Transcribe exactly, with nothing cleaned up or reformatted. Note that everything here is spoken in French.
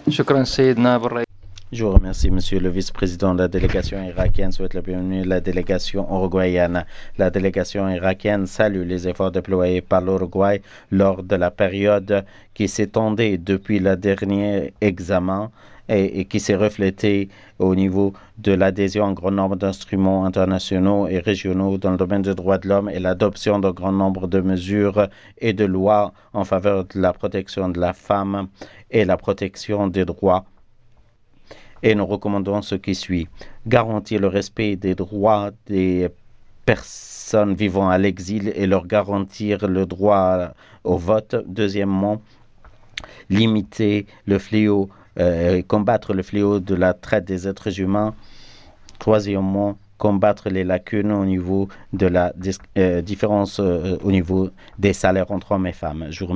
شكرا سيد نائب الرئيس. Je vous remercie, Monsieur le vice-président de la délégation irakienne. Souhaite la bienvenue à la délégation uruguayenne. La délégation irakienne salue les efforts déployés par l'Uruguay lors de la période qui s'étendait depuis le dernier examen et, et qui s'est reflétée au niveau de l'adhésion à un grand nombre d'instruments internationaux et régionaux dans le domaine des droits de l'homme et l'adoption d'un grand nombre de mesures et de lois en faveur de la protection de la femme et la protection des droits. Et nous recommandons ce qui suit. Garantir le respect des droits des personnes vivant à l'exil et leur garantir le droit au vote. Deuxièmement, limiter le fléau, euh, combattre le fléau de la traite des êtres humains. Troisièmement, combattre les lacunes au niveau de la euh, différence euh, au niveau des salaires entre hommes et femmes. Je vous